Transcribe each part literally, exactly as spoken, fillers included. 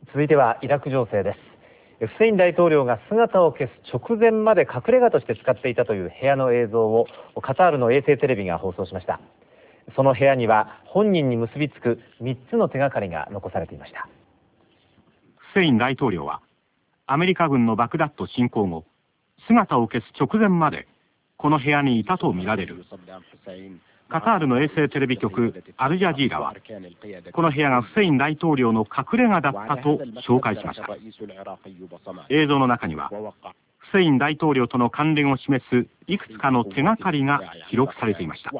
続いてはイラク情勢です。フセイン大統領が姿を消す直前まで隠れ家として使っていたという部屋の映像をカタールの衛星テレビが放送しました。その部屋には本人に結びつくみっつの手がかりが残されていました。 フセイン大統領はアメリカ軍のバグダッド侵攻後、姿を消す直前までこの部屋にいたとみられる。カタールの衛星テレビ局アルジャジーラはこの部屋がフセイン大統領の隠れ家だったと紹介しました。映像の中にはフセイン大統領との関連を示すいくつかの手がかりが記録されていました。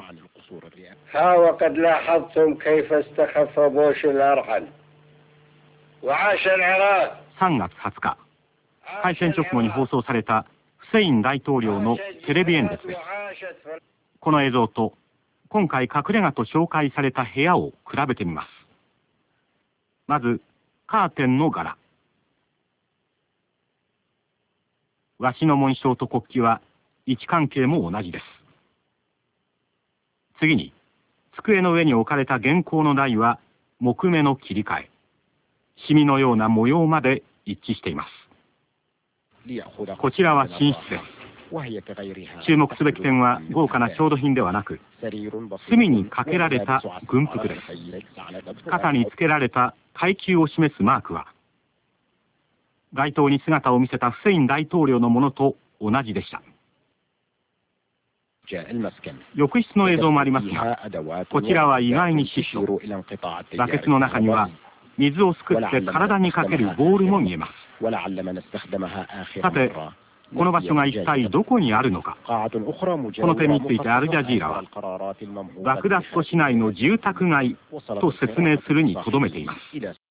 さんがつはつか、開戦直後に放送されたフセイン大統領のテレビ演説です。この映像と今回隠れ家と紹介された部屋を比べてみます。まずカーテンの柄。わしの紋章と国旗は位置関係も同じです。次に机の上に置かれた原稿の台は木目の切り替え、シミのような模様まで一致しています。こちらは寝室です。注目すべき点は豪華な調度品ではなく、隅にかけられた軍服です。肩につけられた階級を示すマークは、街頭に姿を見せたフセイン大統領のものと同じでした。浴室の映像もありますが、こちらは意外に質素。バケツの中には水をすくって体にかけるボールも見えます。さて、この場所が一体どこにあるのか。この点についてアルジャジーラはバグダッド市内の住宅街と説明するにとどめています。